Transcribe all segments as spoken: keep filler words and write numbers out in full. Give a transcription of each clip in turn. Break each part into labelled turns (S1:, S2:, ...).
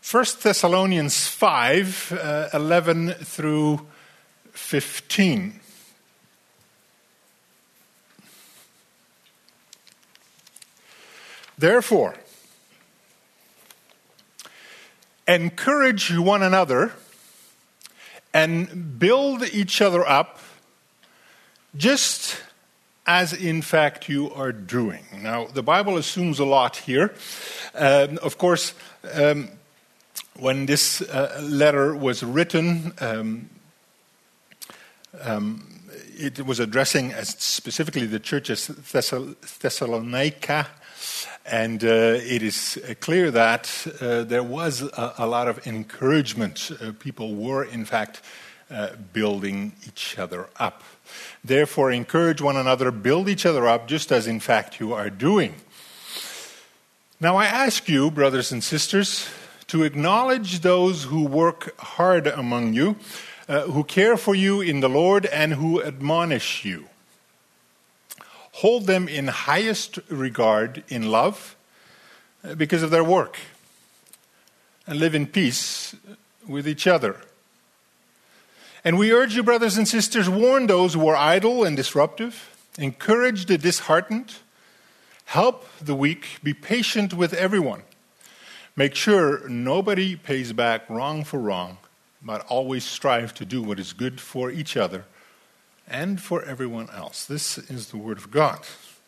S1: First Thessalonians five, uh, eleven through fifteen. Therefore, encourage one another and build each other up, just as in fact you are doing. Now, the Bible assumes a lot here. Um, of course, um, when this uh, letter was written, um, um, it was addressing as specifically the church of Thessal- Thessalonica. And uh, it is clear that uh, there was a, a lot of encouragement. Uh, people were, in fact, uh, building each other up. Therefore, encourage one another, build each other up, just as, in fact, you are doing. Now, I ask you, brothers and sisters, to acknowledge those who work hard among you, uh, who care for you in the Lord, and who admonish you. Hold them in highest regard in love because of their work, and live in peace with each other. And we urge you, brothers and sisters, warn those who are idle and disruptive, encourage the disheartened, help the weak, be patient with everyone. Make sure nobody pays back wrong for wrong, but always strive to do what is good for each other and for everyone else. This is the Word of God.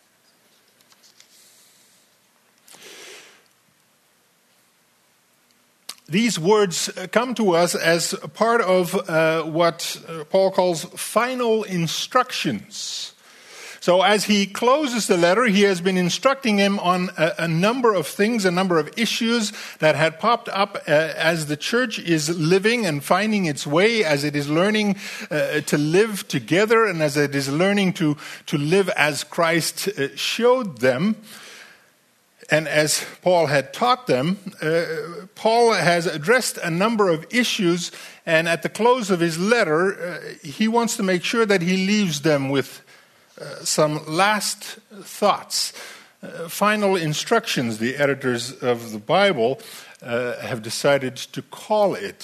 S1: These words come to us as part of uh, what Paul calls final instructions. So as he closes the letter, he has been instructing him on a, a number of things, a number of issues that had popped up uh, as the church is living and finding its way, as it is learning uh, to live together, and as it is learning to, to live as Christ uh, showed them. And as Paul had taught them, uh, Paul has addressed a number of issues, and at the close of his letter, uh, he wants to make sure that he leaves them with Uh, some last thoughts, uh, final instructions, the editors of the Bible uh, have decided to call it.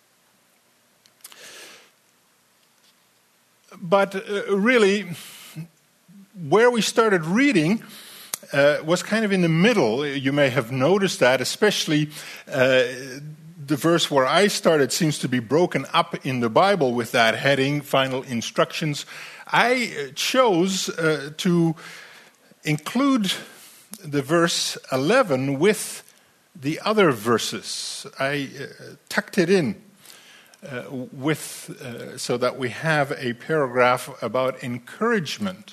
S1: But uh, really, where we started reading uh, was kind of in the middle. You may have noticed that, especially uh, the verse where I started seems to be broken up in the Bible with that heading, final instructions. I chose uh, to include the verse eleven with the other verses. I uh, tucked it in uh, with uh, so that we have a paragraph about encouragement.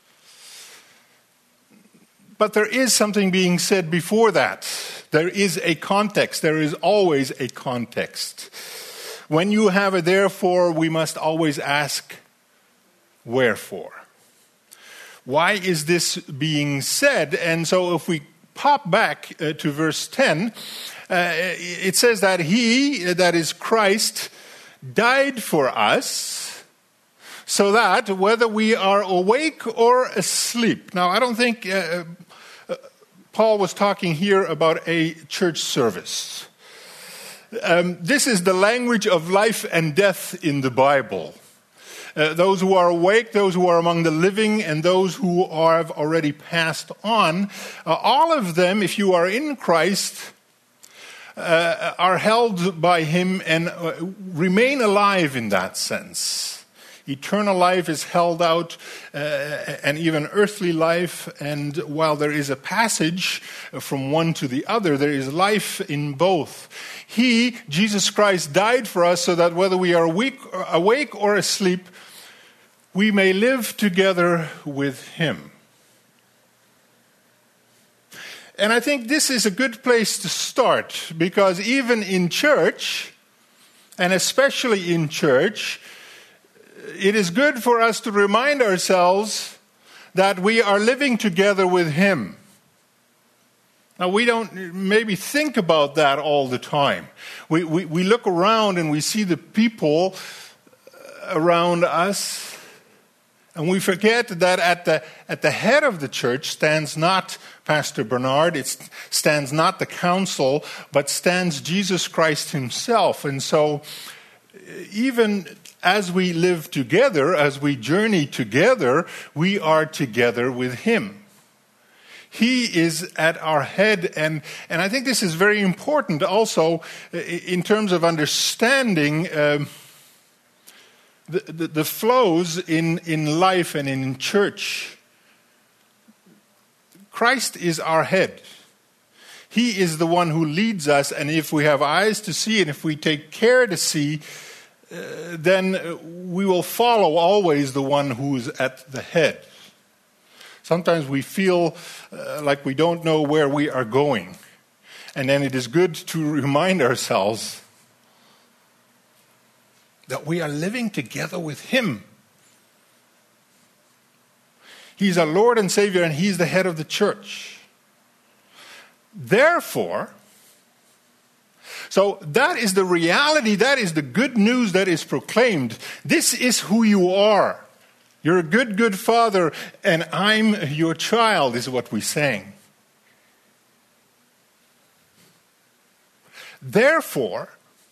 S1: But there is something being said before that. There is a context. There is always a context. When you have a therefore, we must always ask, wherefore? Why is this being said? And so if we pop back uh, to verse ten, uh, it says that he, that is Christ, died for us, so that whether we are awake or asleep. Now, I don't think uh, uh, Paul was talking here about a church service. Um, this is the language of life and death in the Bible. Uh, those who are awake, those who are among the living, and those who have already passed on, uh, all of them, if you are in Christ, uh, are held by him and uh, remain alive in that sense. Eternal life is held out, uh, and even earthly life, and while there is a passage from one to the other, there is life in both. He, Jesus Christ, died for us so that whether we are awake, awake or asleep, we may live together with him. And I think this is a good place to start, because even in church, and especially in church, it is good for us to remind ourselves that we are living together with him. Now, we don't maybe think about that all the time. We, we, we look around and we see the people around us, And we forget that at the at the head of the church stands not Pastor Bernard, it stands not the council, but stands Jesus Christ himself. And so even as we live together, as we journey together, we are together with him. He is at our head, and, and I think this is very important also in terms of understanding um, The, the, the flows in, in life and in church. Christ is our head. He is the one who leads us, and if we have eyes to see and if we take care to see, uh, then we will follow always the one who's at the head. Sometimes we feel uh, like we don't know where we are going, and then it is good to remind ourselves that we are living together with him. He's our Lord and Savior, and he's the head of the church. Therefore, so that is the reality, that is the good news that is proclaimed. This is who you are. You're a good, good father, and I'm your child, is what we sang. Therefore,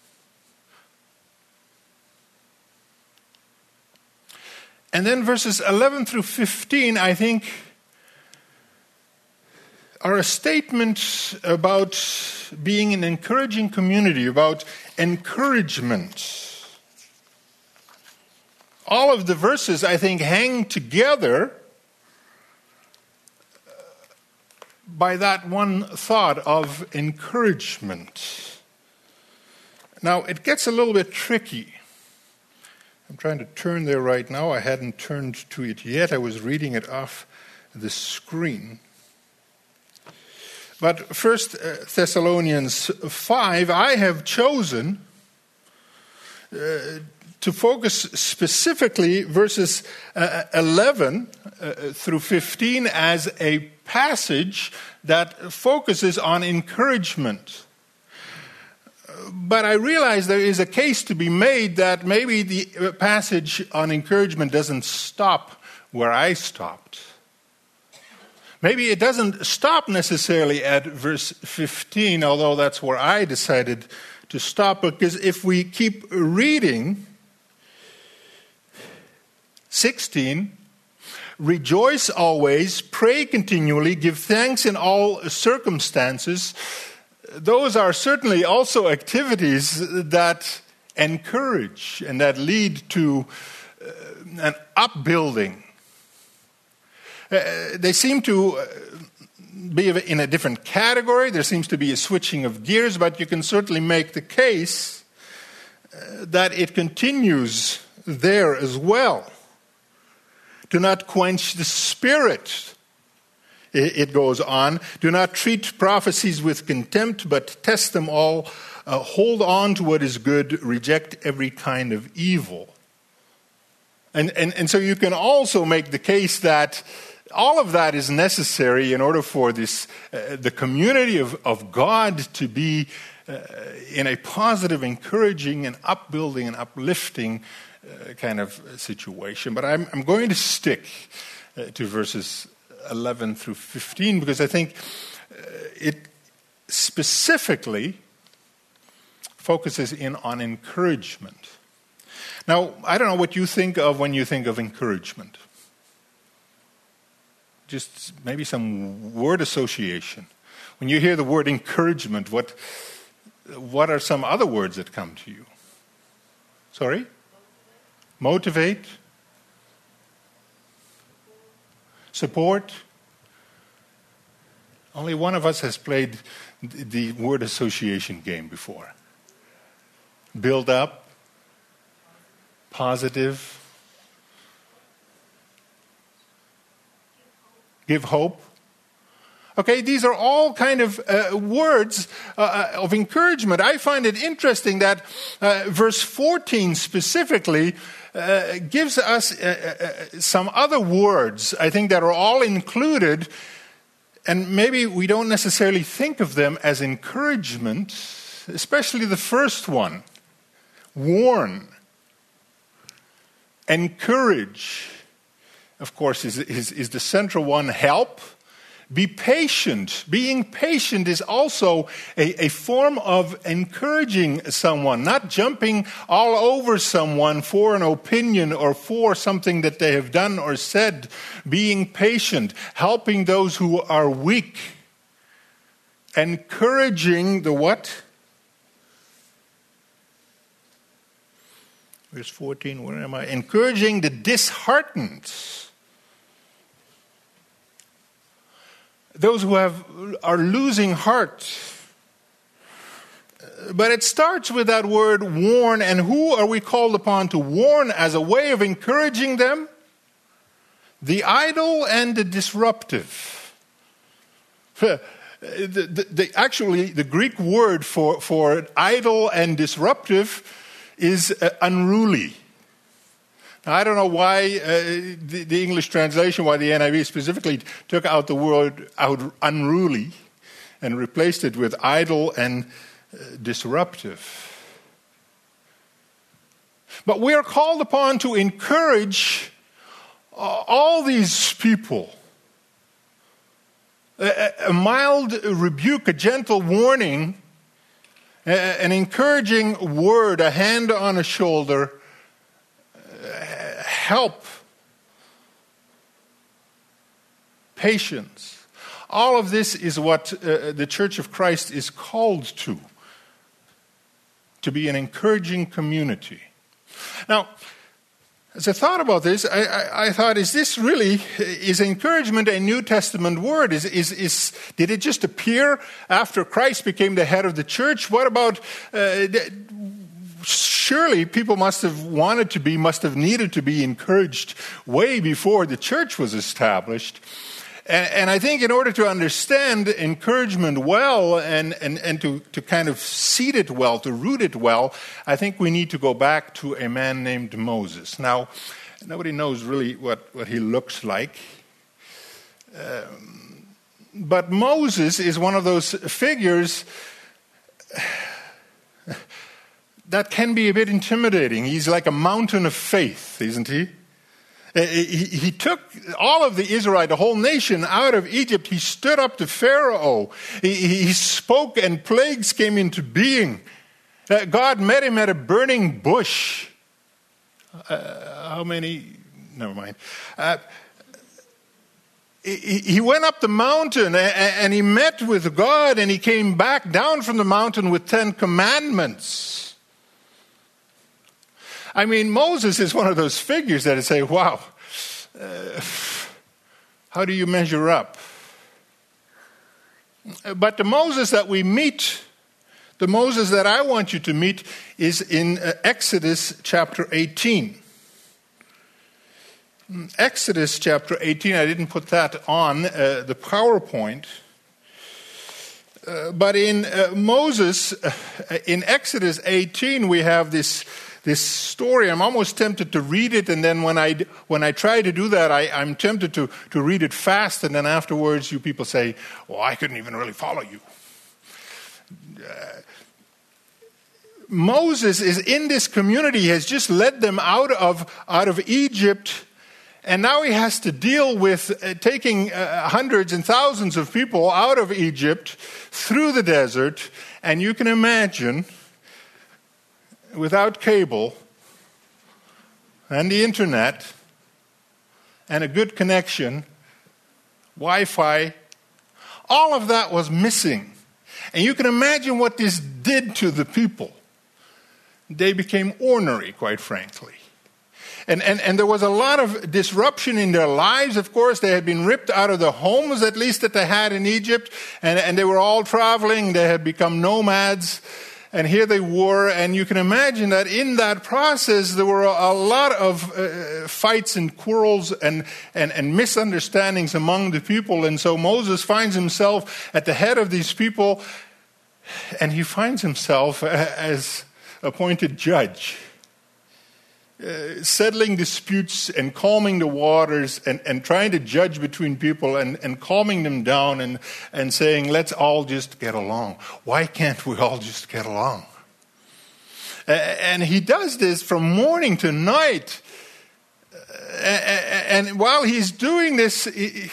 S1: and then verses eleven through fifteen, I think, are a statement about being an encouraging community, about encouragement. All of the verses, I think, hang together by that one thought of encouragement. Now, it gets a little bit tricky. I'm trying to turn there right now. I hadn't turned to it yet. I was reading it off the screen. But First Thessalonians five, I have chosen uh, to focus specifically verses uh, eleven uh, through fifteen as a passage that focuses on encouragement. But I realize there is a case to be made that maybe the passage on encouragement doesn't stop where I stopped. Maybe it doesn't stop necessarily at verse fifteen, although that's where I decided to stop, because if we keep reading, sixteen, rejoice always, pray continually, give thanks in all circumstances. Those are certainly also activities that encourage and that lead to uh, an upbuilding. Uh, they seem to be in a different category. There seems to be a switching of gears, but you can certainly make the case uh, that it continues there as well. Do not quench the spirit. It goes on. Do not treat prophecies with contempt, but test them all. Uh, hold on to what is good. Reject every kind of evil. And, and, and so you can also make the case that all of that is necessary in order for this uh, the community of, of God to be uh, in a positive, encouraging, and upbuilding and uplifting uh, kind of situation. But I'm, I'm going to stick uh, to verses eleven through fifteen, because I think uh, it specifically focuses in on encouragement. Now, I don't know what you think of when you think of encouragement. Just maybe some word association. When you hear the word encouragement, what what are some other words that come to you? Sorry? Motivate? Support? Only one of us has played the word association game before. Build up? Positive? Give hope? Okay, these are all kind of uh, words uh, of encouragement. I find it interesting that uh, verse fourteen specifically uh, gives us uh, uh, some other words, I think, that are all included, and maybe we don't necessarily think of them as encouragement, especially the first one. Warn, encourage, of course, is, is, is the central one. Help. Be patient. Being patient is also a, a form of encouraging someone, not jumping all over someone for an opinion or for something that they have done or said. Being patient, helping those who are weak, encouraging the what? Verse fourteen, where am I? Encouraging the disheartened. Those who have are losing heart. But it starts with that word warn, and who are we called upon to warn as a way of encouraging them? The idle and the disruptive. the, the, the, actually, the Greek word for, for idle and disruptive is uh, unruly. Now, I don't know why uh, the, the English translation, why the N I V specifically took out the word out unruly and replaced it with idle and uh, disruptive. But we are called upon to encourage uh, all these people. A, a mild rebuke, a gentle warning, a, an encouraging word, a hand on a shoulder, help, patience. All of this is what uh, the Church of Christ is called to, to be an encouraging community. Now, as I thought about this, I, I, I thought, is this really, is encouragement a New Testament word? Is, is, is, did it just appear after Christ became the head of the church? What about... Uh, Surely people must have wanted to be, must have needed to be encouraged way before the church was established. And, and I think in order to understand encouragement well and, and, and to, to kind of seed it well, to root it well, I think we need to go back to a man named Moses. Now, nobody knows really what, what he looks like. Um, but Moses is one of those figures that can be a bit intimidating. He's like a mountain of faith, isn't he? He, he took all of the Israelite, the whole nation, out of Egypt. He stood up to Pharaoh. He, he spoke and plagues came into being. Uh, God met him at a burning bush. Uh, how many? Never mind. Uh, he, he went up the mountain and, and he met with God, and he came back down from the mountain with Ten Commandments. I mean, Moses is one of those figures that say, wow, uh, how do you measure up? But the Moses that we meet, the Moses that I want you to meet, is in uh, Exodus chapter eighteen. Exodus chapter eighteen, I didn't put that on uh, the PowerPoint. Uh, but in uh, Moses, uh, in Exodus eighteen, we have this this story. I'm almost tempted to read it, and then when I when I try to do that, I, I'm tempted to to read it fast, and then afterwards, you people say, "Well, I couldn't even really follow you." Uh, Moses is in this community. He has just led them out of out of Egypt. And now he has to deal with uh, taking uh, hundreds and thousands of people out of Egypt through the desert. And you can imagine, without cable and the internet and a good connection, Wi-Fi, all of that was missing. And you can imagine what this did to the people. They became ornery, quite frankly. And, and, and there was a lot of disruption in their lives. Of course, they had been ripped out of the homes, at least that they had in Egypt. And, and they were all traveling. They had become nomads. And here they were. And you can imagine that in that process, there were a, a lot of uh, fights and quarrels and, and, and misunderstandings among the people. And so Moses finds himself at the head of these people. And he finds himself as appointed judge. Uh, settling disputes and calming the waters and, and trying to judge between people and, and calming them down and, and saying, let's all just get along. Why can't we all just get along? Uh, and he does this from morning to night. and while he's doing this, it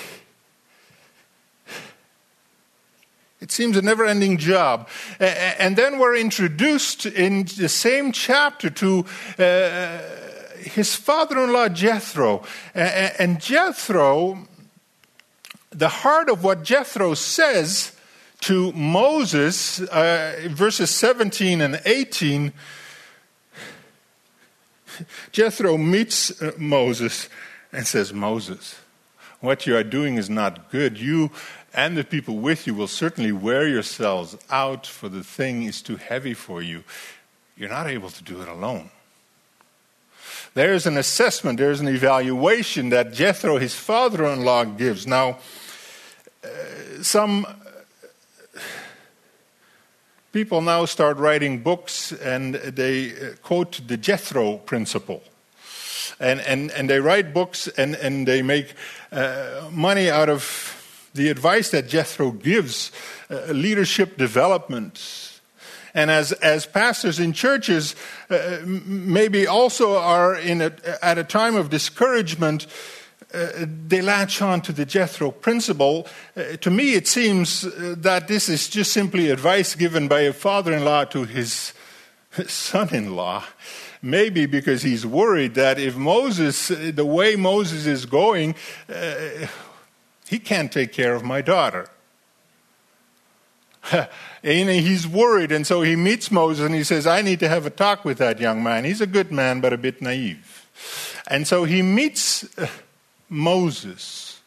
S1: seems a never-ending job. And then we're introduced in the same chapter to uh, his father-in-law Jethro. And Jethro, the heart of what Jethro says to Moses, uh, verses seventeen and eighteen, Jethro meets uh, Moses and says, Moses, what you are doing is not good. You and the people with you will certainly wear yourselves out, for the thing is too heavy for you. You're not able to do it alone. There's an assessment, there's an evaluation that Jethro, his father-in-law, gives. Now, uh, some people now start writing books and they quote the Jethro principle. And, and, and they write books and, and they make uh, money out of the advice that Jethro gives, uh, leadership development. And as, as pastors in churches uh, maybe also are in a, at a time of discouragement, Uh, they latch on to the Jethro principle. Uh, to me, it seems uh, that this is just simply advice given by a father-in-law to his son-in-law. Maybe because he's worried that if Moses, the way Moses is going, uh, he can't take care of my daughter. And he's worried, and so he meets Moses and he says, I need to have a talk with that young man. He's a good man, but a bit naive. And so he meets Uh, Moses.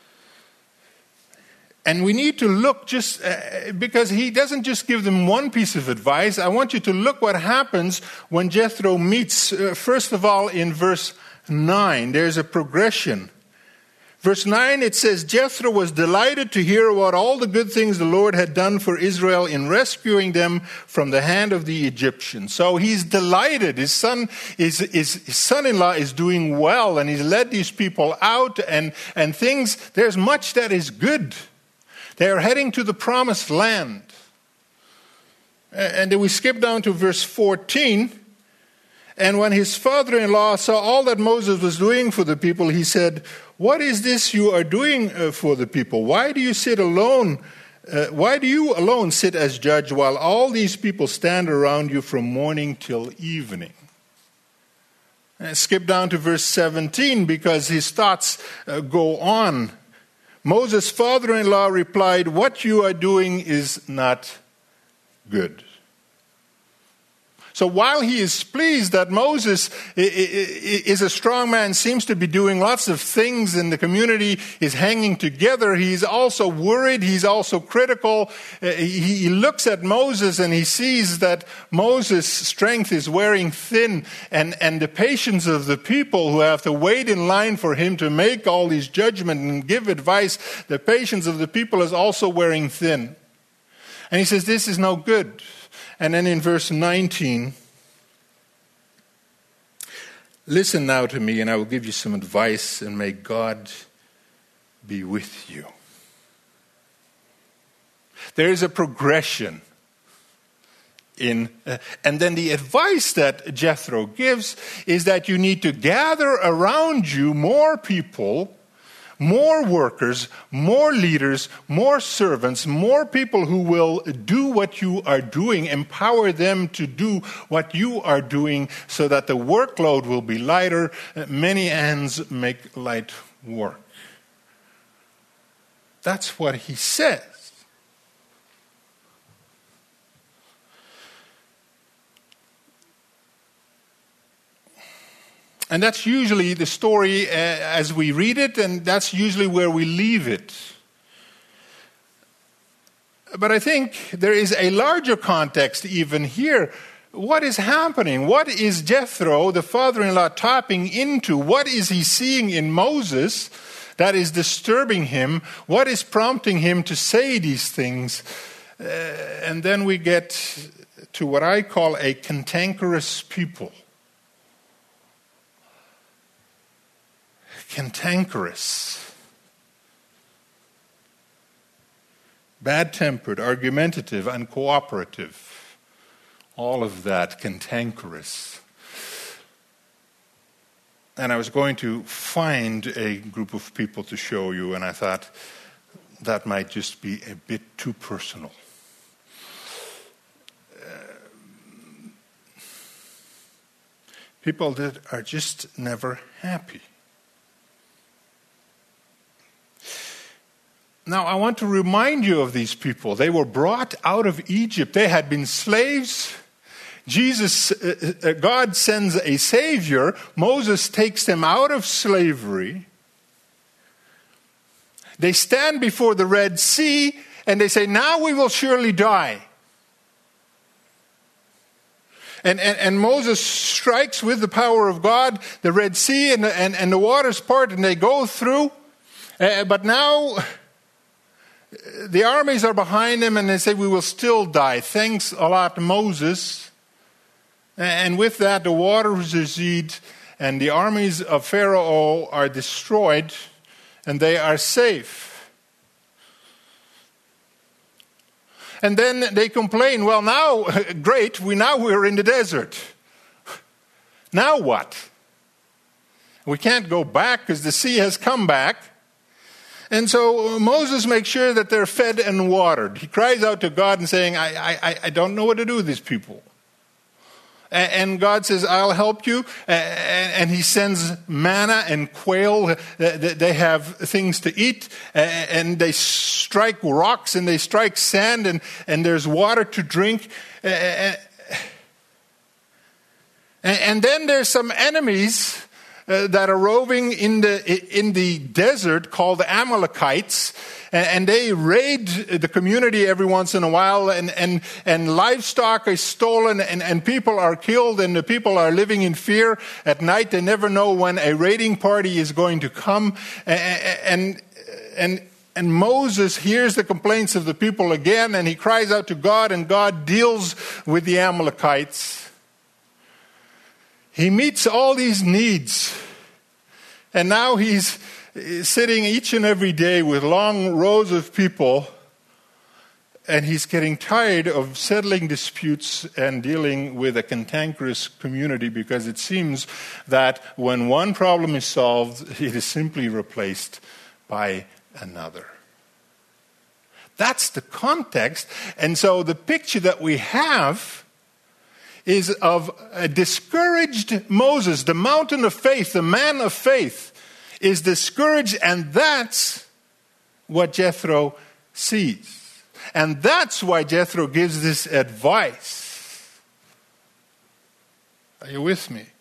S1: And we need to look just, uh, because he doesn't just give them one piece of advice. I want you to look what happens when Jethro meets, uh, first of all, in verse nine. There's a progression. Verse nine, it says, Jethro was delighted to hear about all the good things the Lord had done for Israel in rescuing them from the hand of the Egyptians. So he's delighted. His son, is, his, his son-in-law is doing well, and he's led these people out, and, and things, there's much that is good. They are heading to the promised land. And then we skip down to verse fourteen. And when his father-in-law saw all that Moses was doing for the people, he said, what is this you are doing uh, for the people? Why do you sit alone? Uh, why do you alone sit as judge while all these people stand around you from morning till evening? And skip down to verse seventeen because his thoughts uh, go on. Moses' father-in-law replied, what you are doing is not good. So while he is pleased that Moses is a strong man, seems to be doing lots of things and the community is hanging together, he's also worried, he's also critical. He looks at Moses and he sees that Moses' strength is wearing thin, and, and the patience of the people who have to wait in line for him to make all these judgments and give advice, the patience of the people is also wearing thin. And he says, this is no good. And then in verse nineteen, listen now to me and I will give you some advice, and may God be with you. There is a progression in, uh, and then the advice that Jethro gives is that you need to gather around you more people, more workers, more leaders, more servants, more people who will do what you are doing, empower them to do what you are doing so that the workload will be lighter. Many hands make light work. That's what he says. And that's usually the story uh, as we read it, and that's usually where we leave it. But I think there is a larger context even here. What is happening? What is Jethro, the father-in-law, tapping into? What is he seeing in Moses that is disturbing him? What is prompting him to say these things? Uh, and then we get to what I call a cantankerous people. Cantankerous, bad-tempered, argumentative, uncooperative, all of that, cantankerous. And I was going to find a group of people to show you, and I thought that might just be a bit too personal. Uh, people that are just never happy. Now, I want to remind you of these people. They were brought out of Egypt. They had been slaves. Jesus, uh, God sends a savior. Moses takes them out of slavery. They stand before the Red Sea and they say, now we will surely die. And, and, and Moses strikes with the power of God the Red Sea and, and, and the waters part and they go through. Uh, but now the armies are behind them and they say, we will still die. Thanks a lot, Moses. And with that, the waters recede and the armies of Pharaoh are destroyed and they are safe. And then they complain, well, now, great, we now we're in the desert. Now what? We can't go back because the sea has come back. And so Moses makes sure that they're fed and watered. He cries out to God and saying, I, I, I don't know what to do with these people. And God says, I'll help you. And he sends manna and quail. They have things to eat. And they strike rocks and they strike sand. And, and there's water to drink. And then there's some enemies Uh, that are roving in the in the desert called the Amalekites, and, and they raid the community every once in a while, and and, and livestock is stolen, and, and people are killed, and the people are living in fear at night. They never know when a raiding party is going to come, and and and, and Moses hears the complaints of the people again, and he cries out to God, and God deals with the Amalekites. He meets all these needs, and now he's sitting each and every day with long rows of people, and he's getting tired of settling disputes and dealing with a cantankerous community, because it seems that when one problem is solved, it is simply replaced by another. That's the context, and so the picture that we have is of a discouraged Moses. The mountain of faith, the man of faith, is discouraged, and that's what Jethro sees. And that's why Jethro gives this advice. Are you with me?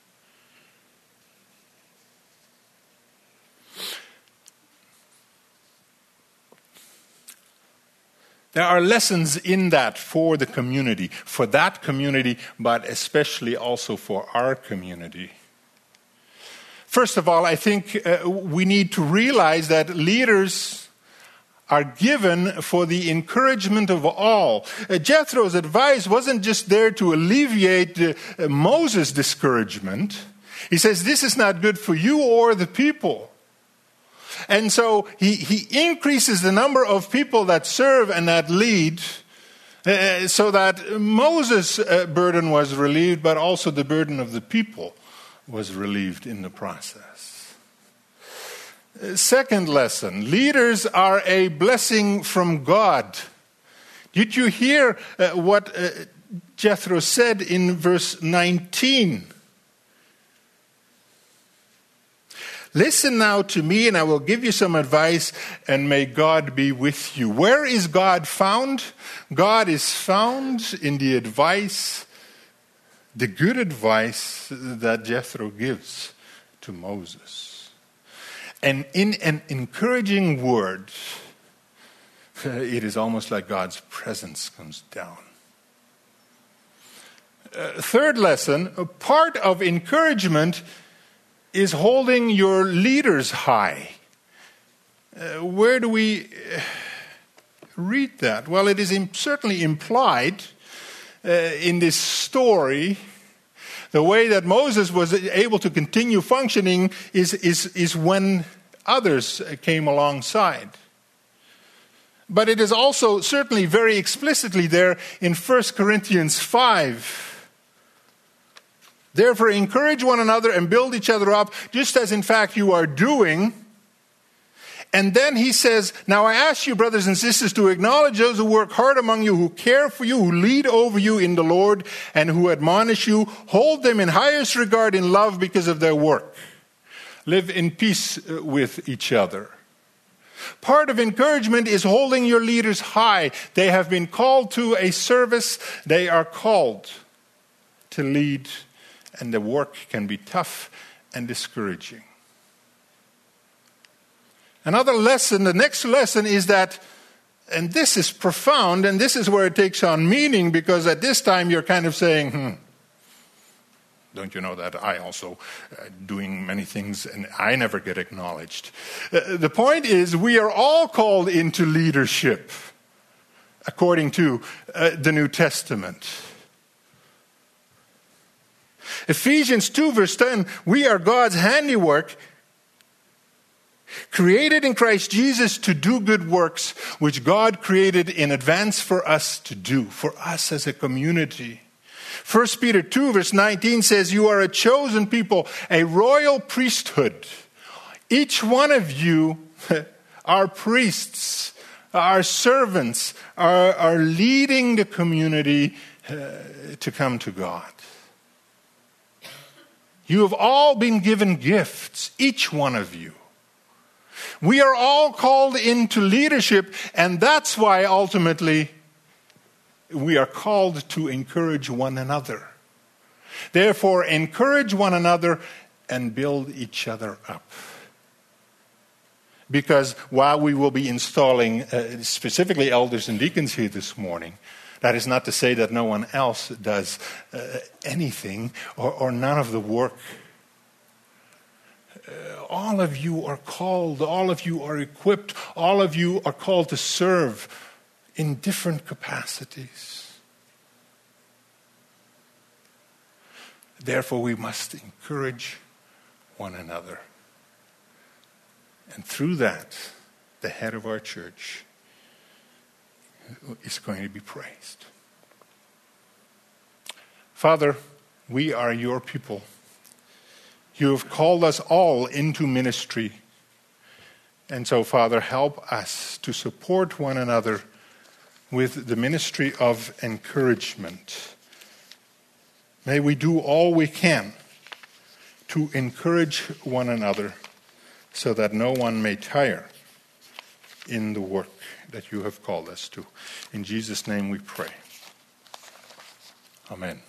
S1: There are lessons in that for the community, for that community, but especially also for our community. First of all, I think uh, we need to realize that leaders are given for the encouragement of all. Uh, Jethro's advice wasn't just there to alleviate uh, Moses' discouragement. He says, this is not good for you or the people. And so he, he increases the number of people that serve and that lead, uh, so that Moses' uh, burden was relieved, but also the burden of the people was relieved in the process. Uh, second lesson, leaders are a blessing from God. Did you hear uh, what uh, Jethro said in verse nineteen? Listen now to me, and I will give you some advice, and may God be with you. Where is God found? God is found in the advice, the good advice that Jethro gives to Moses. And in an encouraging word, it is almost like God's presence comes down. Uh, third lesson, a part of encouragement is holding your leaders high. Uh, where do we uh, read that? Well, it is im- certainly implied uh, in this story. The way that Moses was able to continue functioning is, is, is when others came alongside. But it is also certainly very explicitly there in First Corinthians five. Therefore, encourage one another and build each other up, just as in fact you are doing. And then he says, now I ask you, brothers and sisters, to acknowledge those who work hard among you, who care for you, who lead over you in the Lord, and who admonish you. Hold them in highest regard in love because of their work. Live in peace with each other. Part of encouragement is holding your leaders high. They have been called to a service. They are called to lead, and the work can be tough and discouraging. Another lesson, the next lesson is that, and this is profound, and this is where it takes on meaning, because at this time you're kind of saying, hmm, don't you know that I also uh, doing many things and I never get acknowledged. Uh, the point is, we are all called into leadership, according to uh, the New Testament. Ephesians two verse ten, we are God's handiwork, created in Christ Jesus to do good works, which God created in advance for us to do, for us as a community. First Peter two verse nineteen says, you are a chosen people, a royal priesthood. Each one of you are priests, are servants, are, are leading the community uh, to come to God. You have all been given gifts, each one of you. We are all called into leadership, and that's why ultimately we are called to encourage one another. Therefore, encourage one another and build each other up. Because while we will be installing uh, specifically elders and deacons here this morning, that is not to say that no one else does uh, anything or, or none of the work. Uh, all of you are called, all of you are equipped, all of you are called to serve in different capacities. Therefore, we must encourage one another. And through that, the head of our church is going to be praised. Father, we are your people. You have called us all into ministry. And so, Father, help us to support one another with the ministry of encouragement. May we do all we can to encourage one another so that no one may tire in the work that you have called us to. In Jesus' name we pray. Amen.